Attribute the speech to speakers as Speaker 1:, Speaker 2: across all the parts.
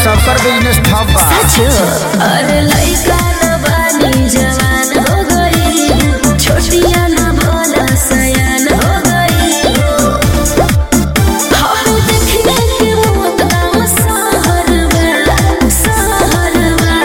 Speaker 1: सबकर बिजनेस ठप बा।
Speaker 2: सच अरे लइका न बानी जवान हो गई, छोटिया न भोला सयान हो गई। हम देखने के मौत गाँव शहर में, शहर में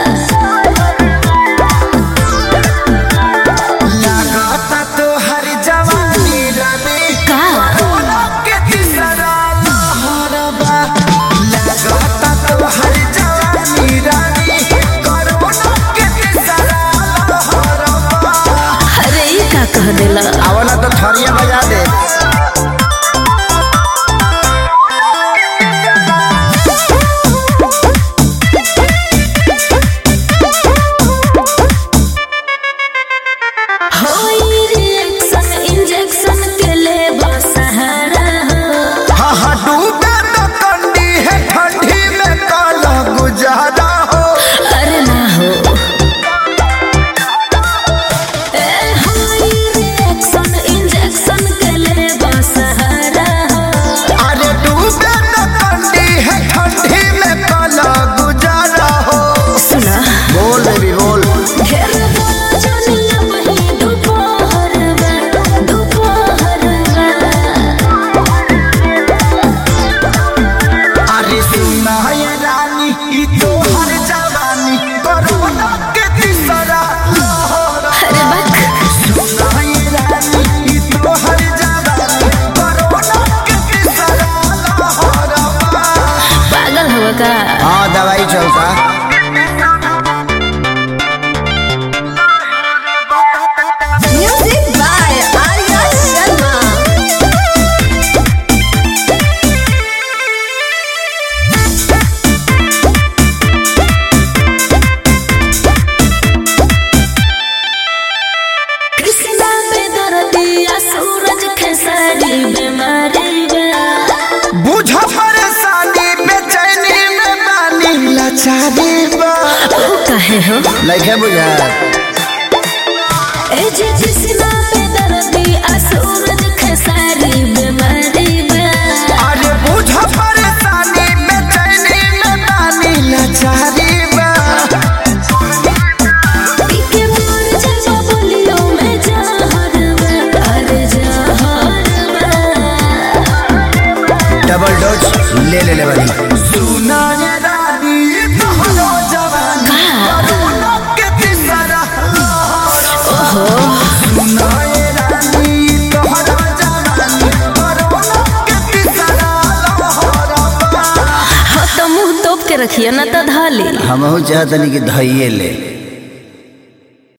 Speaker 1: लागता तो हर जवानी रमे
Speaker 2: का
Speaker 1: कोरोना के तीसरा लहर बा। लागता तो हर जवानी रमे कोरोना के तीसरा लहर बा।
Speaker 2: अरे ई का कह देला।
Speaker 1: आवला तो थरिया बजा दे।
Speaker 2: होई रिएक्शन इंजेक्शन के ले सहारा हो।
Speaker 1: हाँ हाँ डूबे तो कंडी है ठंडी में काला गुजारा हो।
Speaker 2: अरे ना हो ए होई रिएक्शन इंजेक्शन के ले सहारा हो।
Speaker 1: अरे डूबे तो कंडी है ठंडी में काला गुजारा हो।
Speaker 2: सुना
Speaker 1: बोल बेबी बोल।
Speaker 2: ढेर बोला जानिया वही दोपहर में, दोपहर में।
Speaker 1: अरे सुना ये रानी ई तो हर जवानी कोरोना के तीसरा लहर।
Speaker 2: अरे बक
Speaker 1: सुना ये रानी ई तो हर जवानी कोरोना के तीसरा लहर।
Speaker 2: पागल हो का।
Speaker 1: हाँ दवाई चलता।
Speaker 2: Music by Arya Sharma. कृष्णा पे दर्दिया सूरज खेसारी बीमारी बा।
Speaker 1: बुझ परेशानी बेचैनी में बानी लाचारी बा।
Speaker 2: ओ कहे हो
Speaker 1: लइके बुझा
Speaker 2: ए जे कृष्णा पे दर्दिया सूरज खेसारी बीमारी बा।
Speaker 1: अरे बुझ परेशानी बेचैनी में बानी लाचारी बा।
Speaker 2: पीके मोर जजा बोलियो में जहर बा। अरे जहर बा।
Speaker 1: डबल डोज ले वाली। सुना ये रानी तोहरो जवानी कोरोना के तीसरा लहर। सुना ये रानी तोहरो जवानी कोरोना के तीसरा लहर।
Speaker 2: हाँ तो मुंह तोप के रखिए ना तो धाली।
Speaker 1: हमहू चाहतनी कि धइये ले।